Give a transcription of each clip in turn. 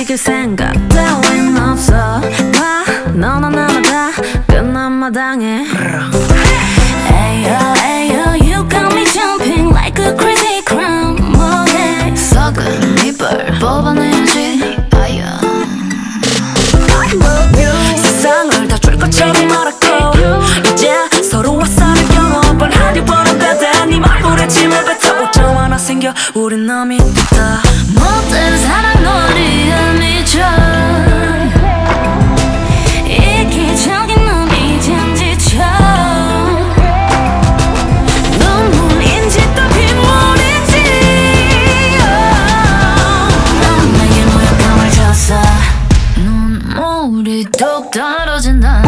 그 생각 따윈 없어 봐 너나 나나 다 끝난 마당에 Ayo ayo you got me jumping like a crazy crown 뭐해 썩은 이빨 뽑아내야지 아야 세상을 다 줄 것처럼 알았고 이제 서로와 싸를 경험 뻔하려 버렸다 네 말보래 침을 뱉어 오점 하나 생겨 우린 남이 됐다 못된 사랑 놀이에 미쳐 이기적인 넌 이젠 지쳐 눈물인지 또 빗물인지 넌 내게 모욕감을 줬어 눈물이 뚝 떨어진다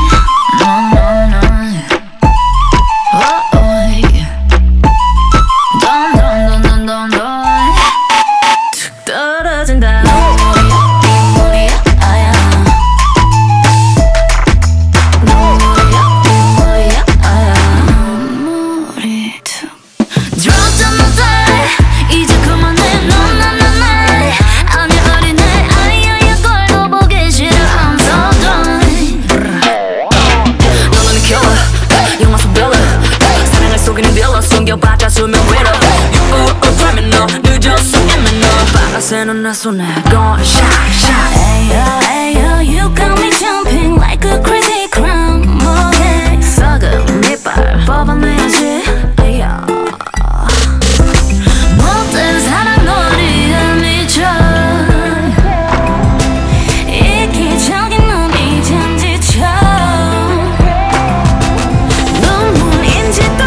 숨겨봤자 수면 위로 그러면 너 늦었어 이미 너 바라새는 내 손에 Gone shot shot Ayo ayo you got me jumping like a crazy crown 뭐해 썩은 이빨 뽑아내야지 Ayo 못된 사랑 놀이에 미쳐 이기적인 넌 이젠 지쳐 눈물인지 또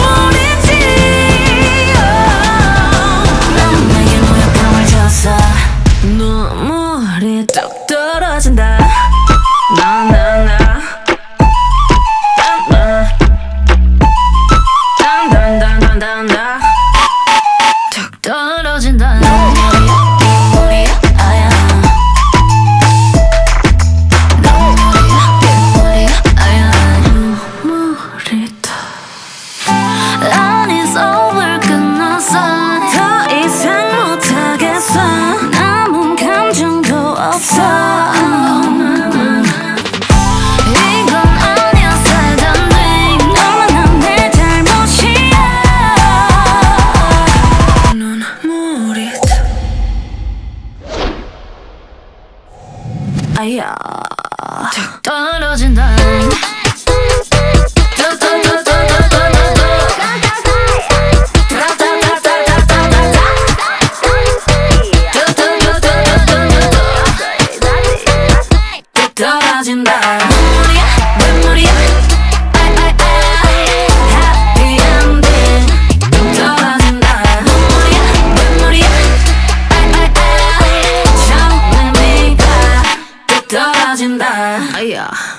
눈물이 뚝 떨어진다 나나나 단단단단단단 뚝 떨어진다 눈물이야 아야 눈물이야 아야 눈물이 다 It's over 끝났어 더 이상 못하겠어 남은 감정도 없어 이건 아니야 살던 돼 너만 내 잘못이야 눈물이 아야 툭 떨어진다 떨어진다 눈물이야 눈물이야 Happy ending 떨어진다 눈물이야 눈물이야 처음에 네가 떨어진다 아야